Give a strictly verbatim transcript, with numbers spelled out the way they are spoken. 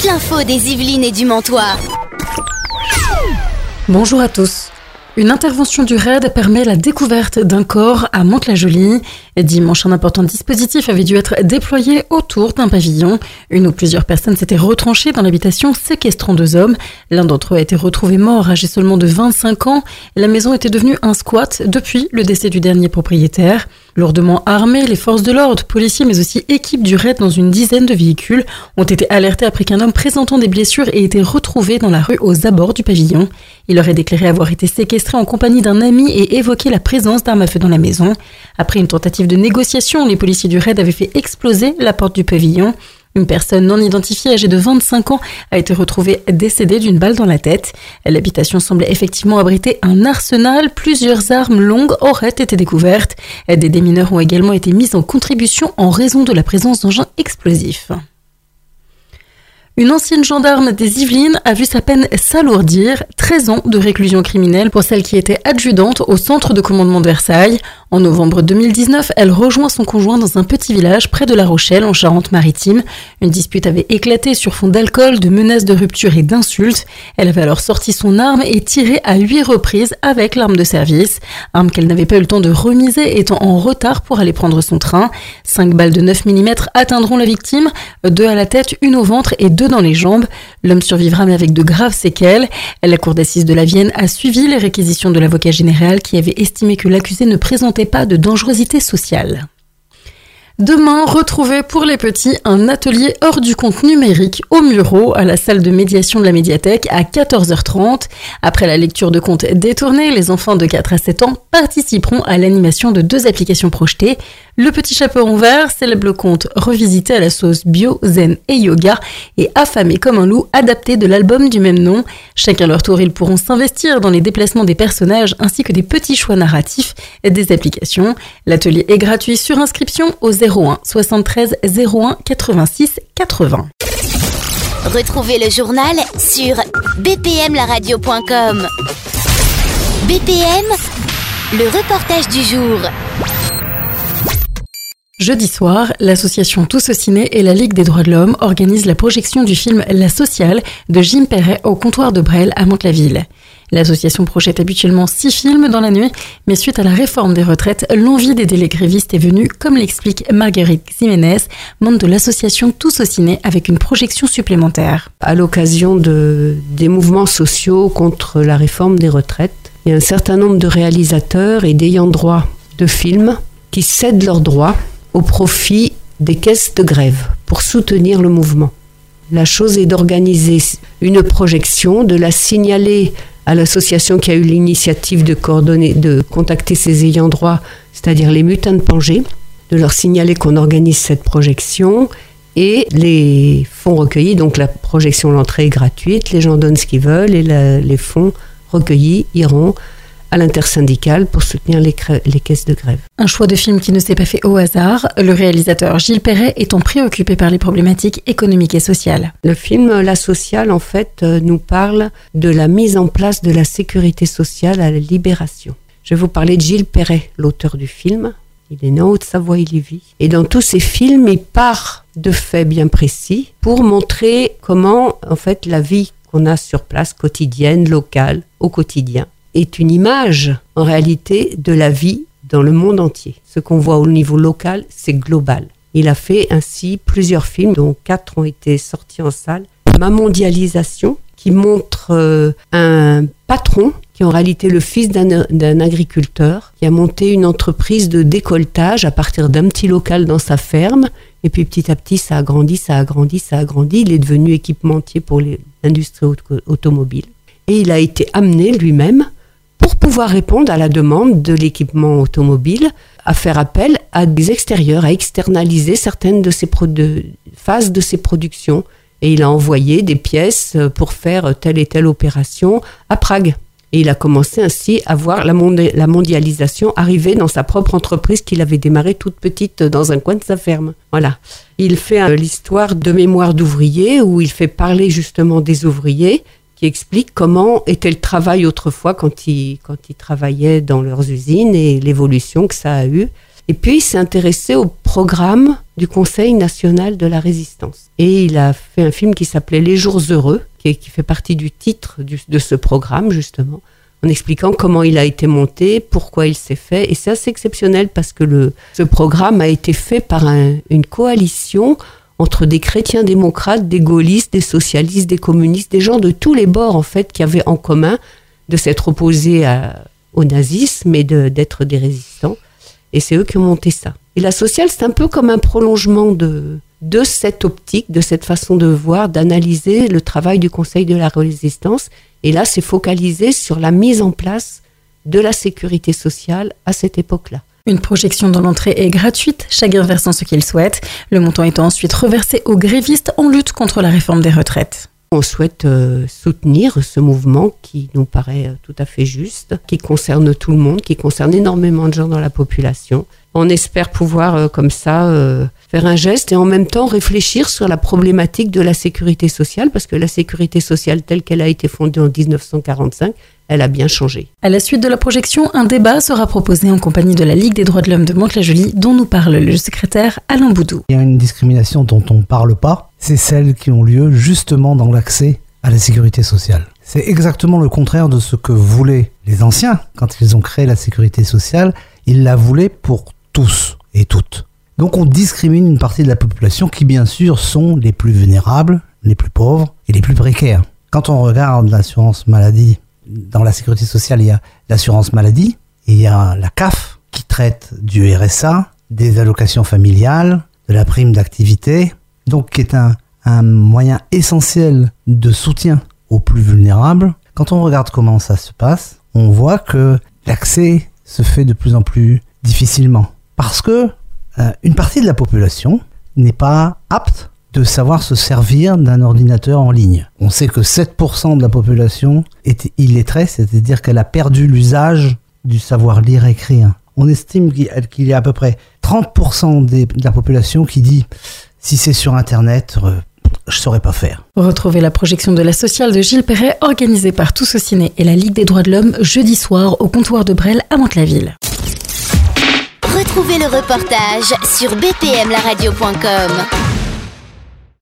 l'info des Yvelines et du Mantois. Bonjour à tous. Une intervention du R A I D permet la découverte d'un corps à Mantes-la-Jolie. Dimanche, un important dispositif avait dû être déployé autour d'un pavillon. Une ou plusieurs personnes s'étaient retranchées dans l'habitation, séquestrant deux hommes. L'un d'entre eux a été retrouvé mort, âgé seulement de vingt-cinq ans. La maison était devenue un squat depuis le décès du dernier propriétaire. Lourdement armés, les forces de l'ordre, policiers mais aussi équipes du R A I D dans une dizaine de véhicules ont été alertés après qu'un homme présentant des blessures ait été retrouvé dans la rue aux abords du pavillon. Il aurait déclaré avoir été séquestré en compagnie d'un ami et évoqué la présence d'armes à feu dans la maison. Après une tentative de négociation, les policiers du R A I D avaient fait exploser la porte du pavillon. Une personne non identifiée âgée de vingt-cinq ans a été retrouvée décédée d'une balle dans la tête. L'habitation semblait effectivement abriter un arsenal. Plusieurs armes longues auraient été découvertes. Des démineurs ont également été mis en contribution en raison de la présence d'engins explosifs. Une ancienne gendarme des Yvelines a vu sa peine s'alourdir, treize ans de réclusion criminelle pour celle qui était adjudante au centre de commandement de Versailles. En novembre deux mille dix-neuf, elle rejoint son conjoint dans un petit village près de La Rochelle, en Charente-Maritime. Une dispute avait éclaté sur fond d'alcool, de menaces de rupture et d'insultes. Elle avait alors sorti son arme et tiré à huit reprises avec l'arme de service. Arme qu'elle n'avait pas eu le temps de remiser, étant en retard pour aller prendre son train. Cinq balles de neuf millimètres atteindront la victime, deux à la tête, une au ventre et deux dans les jambes. L'homme survivra mais avec de graves séquelles. La cour d'assises de la Vienne a suivi les réquisitions de l'avocat général qui avait estimé que l'accusé ne présentait pas de dangerosité sociale. Demain, retrouvez pour les petits un atelier hors du compte numérique au Murau à la salle de médiation de la médiathèque à quatorze heures trente. Après la lecture de contes détournés, les enfants de quatre à sept ans participeront à l'animation de deux applications projetées. Le Petit Chaperon Vert célèbre le conte revisité à la sauce bio, zen et yoga et Affamé comme un loup adapté de l'album du même nom. Chacun leur tour, ils pourront s'investir dans les déplacements des personnages ainsi que des petits choix narratifs des applications. L'atelier est gratuit sur inscription au zéro un soixante-treize zéro un quatre-vingt-six quatre-vingts. Retrouvez le journal sur b p m la radio point com. B P M, le reportage du jour. Jeudi soir, l'association Tous au Ciné et la Ligue des droits de l'homme organisent la projection du film La Sociale de Jim Perret au comptoir de Bresles à Mantes-la-Ville. L'association projette habituellement six films dans la nuit, mais suite à la réforme des retraites, l'envie des délais grévistes est venue, comme l'explique Marguerite Ximénez, membre de l'association Tous au Ciné, avec une projection supplémentaire. À l'occasion de, des mouvements sociaux contre la réforme des retraites, il y a un certain nombre de réalisateurs et d'ayants droit de films qui cèdent leurs droits au profit des caisses de grève pour soutenir le mouvement. La chose est d'organiser une projection, de la signaler à l'association qui a eu l'initiative de coordonner, de contacter ses ayants droit, c'est-à-dire les Mutins de Pangée, de leur signaler qu'on organise cette projection et les fonds recueillis, donc la projection, l'entrée est gratuite, les gens donnent ce qu'ils veulent et la, les fonds recueillis iront à l'intersyndicale pour soutenir les, crè- les caisses de grève. Un choix de film qui ne s'est pas fait au hasard, le réalisateur Gilles Perret étant préoccupé par les problématiques économiques et sociales. Le film La Sociale, en fait, euh, nous parle de la mise en place de la sécurité sociale à la Libération. Je vais vous parler de Gilles Perret, l'auteur du film. Il est né en Haute-Savoie, il y vit. Et dans tous ses films, il part de faits bien précis pour montrer comment, en fait, la vie qu'on a sur place, quotidienne, locale, au quotidien, est une image, en réalité, de la vie dans le monde entier. Ce qu'on voit au niveau local, c'est global. Il a fait ainsi plusieurs films, dont quatre ont été sortis en salle. Ma mondialisation, qui montre euh, un patron, qui est en réalité le fils d'un, d'un agriculteur, qui a monté une entreprise de décolletage à partir d'un petit local dans sa ferme. Et puis petit à petit, ça a grandi, ça a grandi, ça a grandi. Il est devenu équipementier pour les, l'industrie auto- automobile. Et il a été amené lui-même, pour pouvoir répondre à la demande de l'équipement automobile, à faire appel à des extérieurs, à externaliser certaines de ses pro- de, phases de ses productions. Et il a envoyé des pièces pour faire telle et telle opération à Prague. Et il a commencé ainsi à voir la, mondi- la mondialisation arriver dans sa propre entreprise qu'il avait démarrée toute petite dans un coin de sa ferme. Voilà. Il fait euh, l'histoire de Mémoire d'ouvriers où il fait parler justement des ouvriers qui explique comment était le travail autrefois quand ils, quand ils travaillaient dans leurs usines et l'évolution que ça a eu. Et puis, il s'est intéressé au programme du Conseil national de la résistance. Et il a fait un film qui s'appelait Les Jours heureux, qui, est, qui fait partie du titre du, de ce programme, justement, en expliquant comment il a été monté, pourquoi il s'est fait. Et c'est assez exceptionnel parce que le, ce programme a été fait par un, une coalition entre des chrétiens démocrates, des gaullistes, des socialistes, des communistes, des gens de tous les bords, en fait, qui avaient en commun de s'être opposés à, au nazisme et de, d'être des résistants. Et c'est eux qui ont monté ça. Et la sociale, c'est un peu comme un prolongement de, de cette optique, de cette façon de voir, d'analyser le travail du Conseil de la résistance. Et là, c'est focalisé sur la mise en place de la sécurité sociale à cette époque-là. Une projection dont l'entrée est gratuite, chacun versant ce qu'il souhaite, le montant étant ensuite reversé aux grévistes en lutte contre la réforme des retraites. On souhaite euh, soutenir ce mouvement qui nous paraît euh, tout à fait juste, qui concerne tout le monde, qui concerne énormément de gens dans la population. On espère pouvoir, euh, comme ça, euh, faire un geste et en même temps réfléchir sur la problématique de la sécurité sociale, parce que la sécurité sociale telle qu'elle a été fondée en dix-neuf cent quarante-cinq, elle a bien changé. À la suite de la projection, un débat sera proposé en compagnie de la Ligue des droits de l'homme de Mantes-la-Jolie, dont nous parle le secrétaire Alain Boudou. Il y a une discrimination dont on ne parle pas, c'est celles qui ont lieu justement dans l'accès à la sécurité sociale. C'est exactement le contraire de ce que voulaient les anciens quand ils ont créé la sécurité sociale. Ils la voulaient pour tous et toutes. Donc on discrimine une partie de la population qui bien sûr sont les plus vulnérables, les plus pauvres et les plus précaires. Quand on regarde l'assurance maladie, dans la sécurité sociale, il y a l'assurance maladie et il y a la C A F qui traite du R S A, des allocations familiales, de la prime d'activité, donc qui est un, un moyen essentiel de soutien aux plus vulnérables. Quand on regarde comment ça se passe, on voit que l'accès se fait de plus en plus difficilement parce que euh, une partie de la population n'est pas apte de savoir se servir d'un ordinateur en ligne. On sait que sept pour cent de la population est illettrée, c'est-à-dire qu'elle a perdu l'usage du savoir lire et écrire. On estime qu'il y a à peu près trente pour cent des, de la population qui dit « si c'est sur Internet, euh, je ne saurais pas faire ». Retrouvez la projection de la sociale de Gilles Perret organisée par Tous au Ciné et la Ligue des droits de l'homme jeudi soir au comptoir de Bresle à Mantes-la-Ville. Retrouvez le reportage sur b p m la radio point com.